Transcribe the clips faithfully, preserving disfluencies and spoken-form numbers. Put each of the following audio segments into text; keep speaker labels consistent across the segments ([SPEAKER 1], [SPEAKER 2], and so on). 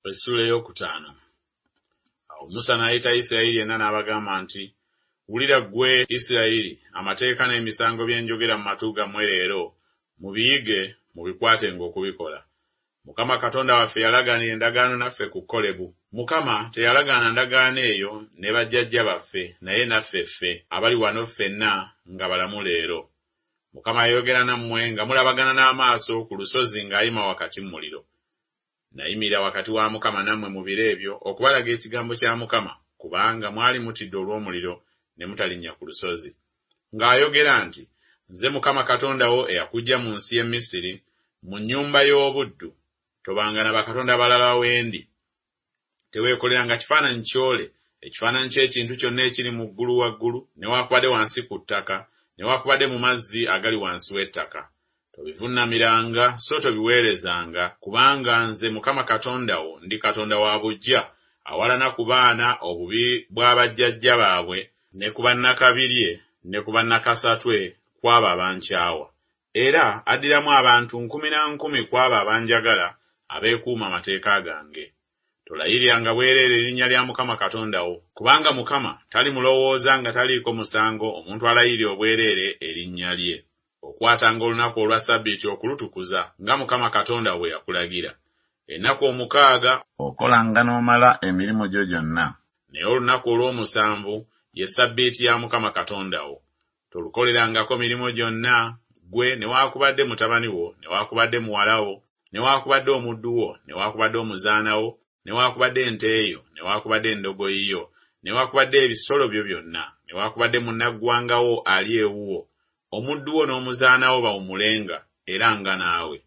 [SPEAKER 1] Essula ey'okutaano. Awo Musa n'ayita Isirayiri yenna n'abagamba nti, wulira ggwe Isirayiri, amateeka n'emisango bye njogera mu matu gammwe leero, mubiyige mubikwatenga okubikola. Mukama Katonda waffe yalagaanira endagaano naffe ku Kolebu. Mukama teyalagaana ndagaano eyo ne bajjajja baffe, naye naffe ffe abali wano ffenna nga balamu leero. Mukama yayogera nammwe nga mulabagana n'amaaso ku lusozi ng'ayima wakati mu muliro. Nayimira wakati wa Mukama nammwe mu biro ebyo okubalaga ekigambo kya Mukama, kubanga mwali mutidde olw'omuliro ne mutalinnya ku lusozi. Ng'ayogera nti, nze Mukama Katonda wo eyakuggya mu nsi y'e Misiri, mu nnyumba y'obuddu, tobanga na bakatonda balala wendi. Teweekoleranga kifaananyi kyole, ekifaananyi ky'ekintu kyonna ekiri mu ggulu waggulu, newaakubadde wansi ku ttaka, newaakubadde mu mazzi agali wansi w'ettaka. Tobivuunamiranga so tobiweerezanga, kubanga nze Mukama Katonda wo ndi Katonda wa buggya, awalana ku baana obubi bw'abajjajja baabwe, ne ku bannakabirye, ne ku bannakasatwe kw'abo abankyawa. Era addiramu abantu nkumi na nkumi kw'abo abanjagala, abeekuuma amateeka gange. Tolayiryanga bwereere erinnya lya Mukama Katonda wo, kubanga Mukama tali mulowooza nga taliiko musango omuntu alayirira obwereere erinnya lye. Okwatanga olunaku olwa Ssabbiiti okulutukuza nga Mukama Katonda bwe yakulagira. Ennaku omukaaga okolanga n'omala emirimu gyo gyonna, naye olunaku olw'omusanvu ye Ssabbiiti ya Mukama Katonda wo. Tolukolerangako mirimu gyonna, gwe newaakubadde mutabani wo, newaakubadde muwala wo, newaakubadde omuddu wo, newaakubadde omuzaana wo, newaakubadde ente yo, newaakubadde endogoyi yo, newaakubadde ebisolo byo byonna, newaakubadde munnaggwanga wo ali ewuwo, omuddu wo n'omuzaana wo bawumulenga era nga naawe.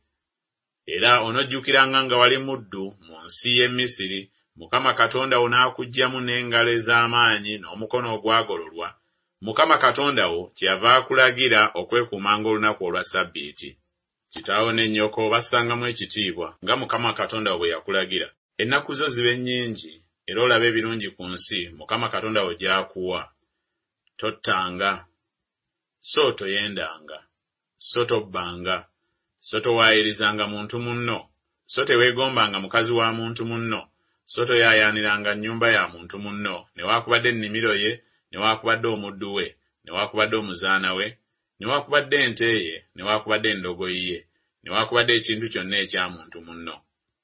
[SPEAKER 1] Era onojjukiranga nga wali muddu mu nsi y'e Misiri, Mukama Katonda wo n'akuggyamu n'engalo ez'amaanyi n'omukono ogwagololwa. Mukama Katonda wo kyeyava akulagira okwekuumanga olunaku olwa Ssabbiiti. Kitaawo ne nnyoko bassangamu ekitiibwa nga Mukama Katonda wo bwe yakulagira. Ennaku zo zibe nnyingi era olabe ebirungi ku nsi Mukama Katonda wo gy'akuwa. Tottanga, so toyendanga, so tobbanga, so towaayirizanga muntu munno, so teweegombanga mukazi wa muntu munno, so toyaayaaniranga nnyumba ya muntu munno, newaakubadde ennimiro ye, newaakubadde omuddu we, newaakubadde omuzaana we, newaakubadde ente ye, newaakubadde endogoyi ye, newaakubadde ekintu kyonna ekya muntu munno.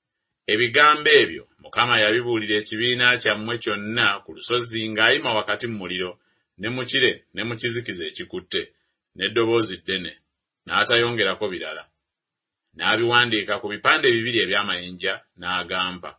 [SPEAKER 1] Ebigambo ebyo Mukama yabibuulira ekibiina kyammwe kyonna ku lusozi ng'ayima wakati mu muliro, ne mu kire ne mu kizikiza ekikutte, n'eddoboozi ddene, n'atayongerako birala. N'abiwandiika ku bipande bibiri eby'amayinja, n'agamba.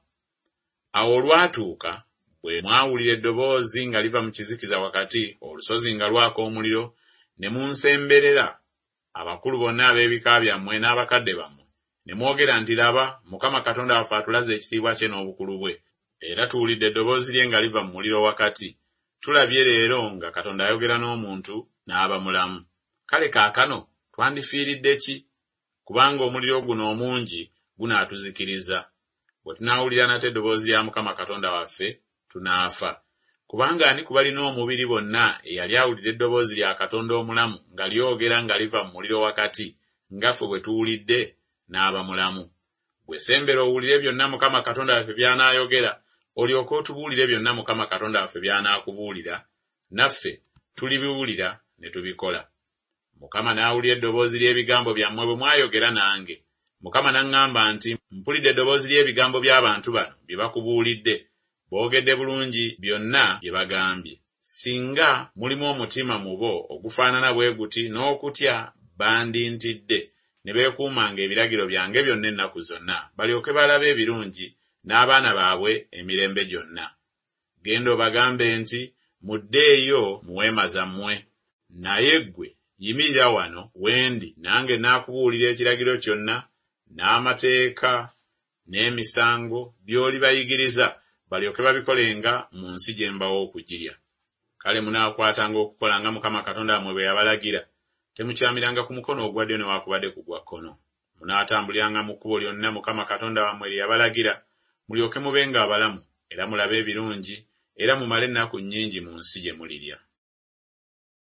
[SPEAKER 1] Awo olwatuuka, bwe mwawulira eddoboozi nga liva mu kizikiza wakati, olusozi nga lwaka omuliro, ne munsemberera, abakulu bonna ab'ebika byammwe n'abakadde bammwe, ne mwogera nti, laba, Mukama Katonda waffe atulaze ekitiibwa kye n'obukulu bwe, era tuwulidde eddoboozi lye nga liva mu muliro wakati. Tulabye leero nga Katonda ayogera n'omuntu n'aba mulamu. Kale kaakano twandifiiridde ki? Kubanga omuliro guno omungi gunaatuzikiriza. Bwe tunaawulira nate eddoboozi lya Mukama Katonda waffe, tunaafa. Kubanga ani ku balina omubiri bonna eyali awulira eddoboozi lya Katonda omulamu nga lyogera nga liva mu muliro wakati, ngaffe bwe tuwulidde n'aba mulamu. Bwe sembera owulire byonna Mukama Katonda waffe by'anaayogera, olyoke otubuulire byonna Mukama Katonda waffe by'anaakubuulira, naffe tulibiwulira ne tubikola. Mukama n'awulira eddoboozi ly'ebigambo byammwe bwe mwayogera nange. Mukama n'aŋŋamba nti, mpulidde eddoboozi ly'ebigambo by'abantu bano bye bakubuulidde. Boogedde bulungi byonna bye bagambye. Singa mulimu omutima mu bo ogufaanana bwe guti n'okutya, bandintidde ne beekuumanga ebiragiro byange byonna ennaku zonna, balyoke balabe ebirungi n'abaana baabwe emirembe gyonna. Genda obagambe nti, muddeeyo mu weema zammwe. Naye ggwe yimirira wano wendi, nange naakubuulira ekiragiro kyonna, n'amateeka n'emisango by'oli bayigiriza, balyoke babikolenga mu nsi gye mbawa okugirya. Kale munaakwatanga okukola nga Mukama Katonda wammwe bwe yabalagira. Temukyamiranga ku mukono ogwa ddyo newaakubadde ku gwa kkono. Munaatambuliranga mu kkubo lyonna Mukama Katonda wammwe lye yabalagira, mulyoke mubenga abalamu, era mulabe ebirungi, era mumale ennaku nnyingi mu nsi gye mulirya.